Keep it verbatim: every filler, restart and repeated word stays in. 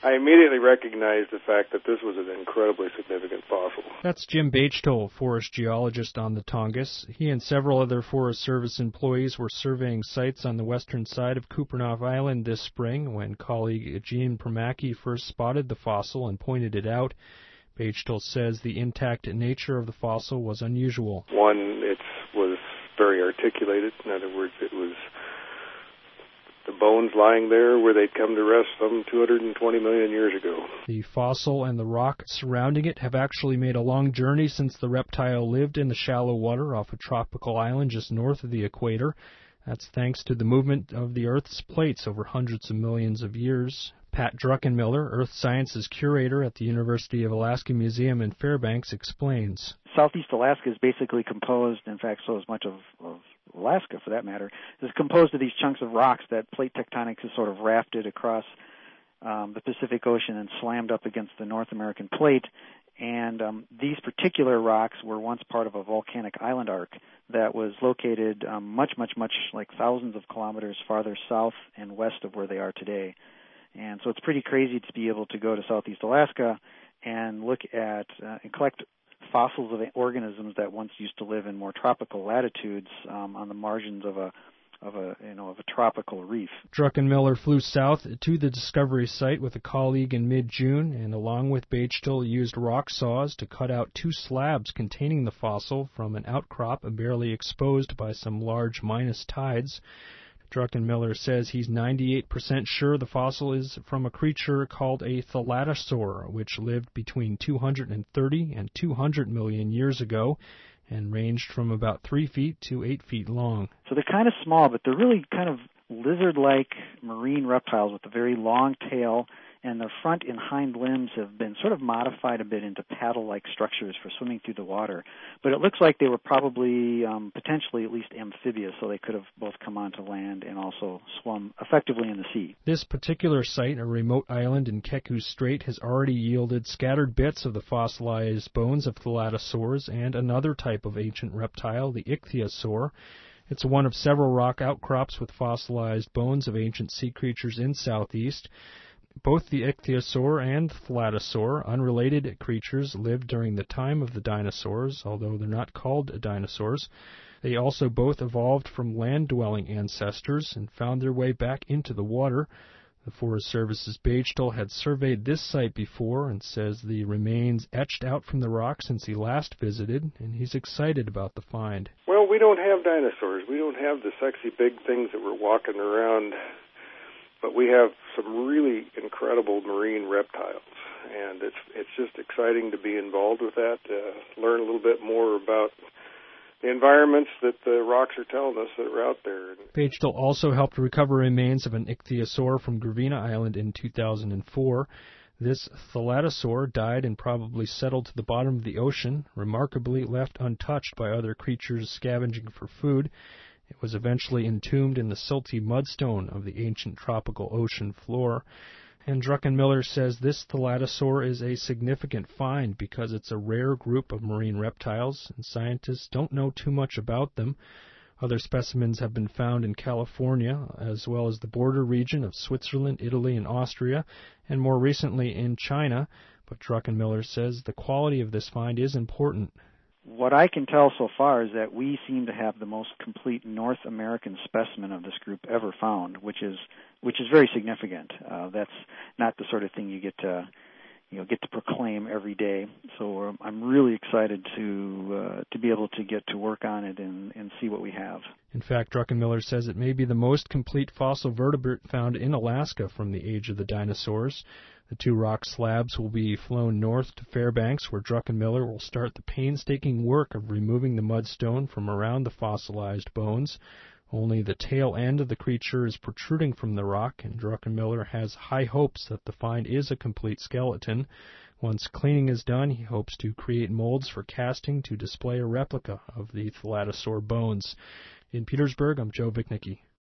I immediately recognized the fact that this was an incredibly significant fossil. That's Jim Bechtel, forest geologist on the Tongass. He and several other Forest Service employees were surveying sites on the western side of Kupernoff Island this spring when colleague Gene Permacki first spotted the fossil and pointed it out. Bechtel says the intact nature of the fossil was unusual. One, it was very articulated. In other words, it was the bones lying there where they'd come to rest some two hundred twenty million years ago. The fossil and the rock surrounding it have actually made a long journey since the reptile lived in the shallow water off a tropical island just north of the equator. That's thanks to the movement of the Earth's plates over hundreds of millions of years. Pat Druckenmiller, Earth Sciences curator at the University of Alaska Museum in Fairbanks, explains. Southeast Alaska is basically composed, in fact, so as much of, of Alaska for that matter, is composed of these chunks of rocks that plate tectonics has sort of rafted across um, the Pacific Ocean and slammed up against the North American plate. And um, these particular rocks were once part of a volcanic island arc that was located um, much, much, much like thousands of kilometers farther south and west of where they are today. And so it's pretty crazy to be able to go to Southeast Alaska and look at uh, and collect fossils of organisms that once used to live in more tropical latitudes um, on the margins of a of a you know of a tropical reef. Druckenmiller flew south to the discovery site with a colleague in mid-June, and along with Bechtel, used rock saws to cut out two slabs containing the fossil from an outcrop barely exposed by some large minus tides. Druckenmiller says he's ninety-eight percent sure the fossil is from a creature called a thalattosaur, which lived between two hundred thirty and two hundred million years ago and ranged from about three feet to eight feet long. So they're kind of small, but they're really kind of lizard-like marine reptiles with a very long tail, and their front and hind limbs have been sort of modified a bit into paddle-like structures for swimming through the water. But it looks like they were probably um, potentially at least amphibious, so they could have both come onto land and also swum effectively in the sea. This particular site, a remote island in Keku Strait, has already yielded scattered bits of the fossilized bones of thalattosaurs and another type of ancient reptile, the ichthyosaur. It's one of several rock outcrops with fossilized bones of ancient sea creatures in Southeast. Both the ichthyosaur and the thalattosaur, unrelated creatures, lived during the time of the dinosaurs, although they're not called dinosaurs. They also both evolved from land-dwelling ancestors and found their way back into the water. The Forest Service's Bechtel had surveyed this site before and says the remains etched out from the rock since he last visited, and he's excited about the find. Well, we don't have dinosaurs. We don't have the sexy big things that were walking around, but we have some really incredible marine reptiles, and it's it's just exciting to be involved with that, uh, learn a little bit more about the environments that the rocks are telling us that are out there. Bechtel also helped recover remains of an ichthyosaur from Gravina Island in two thousand four. This thalattosaur died and probably settled to the bottom of the ocean, remarkably left untouched by other creatures scavenging for food. It was eventually entombed in the silty mudstone of the ancient tropical ocean floor. And Druckenmiller says this thalattosaur is a significant find because it's a rare group of marine reptiles, and scientists don't know too much about them. Other specimens have been found in California, as well as the border region of Switzerland, Italy, and Austria, and more recently in China. But Druckenmiller says the quality of this find is important. What I can tell so far is that we seem to have the most complete North American specimen of this group ever found, which is which is very significant. Uh, that's not the sort of thing you get to you know get to proclaim every day. So um, I'm really excited to uh, to be able to get to work on it and, and see what we have. In fact, Druckenmiller says it may be the most complete fossil vertebrate found in Alaska from the age of the dinosaurs. The two rock slabs will be flown north to Fairbanks, where Druckenmiller will start the painstaking work of removing the mudstone from around the fossilized bones. Only the tail end of the creature is protruding from the rock, and Druckenmiller has high hopes that the find is a complete skeleton. Once cleaning is done, he hopes to create molds for casting to display a replica of the thalattosaur bones. In Petersburg, I'm Joe Vichnicki.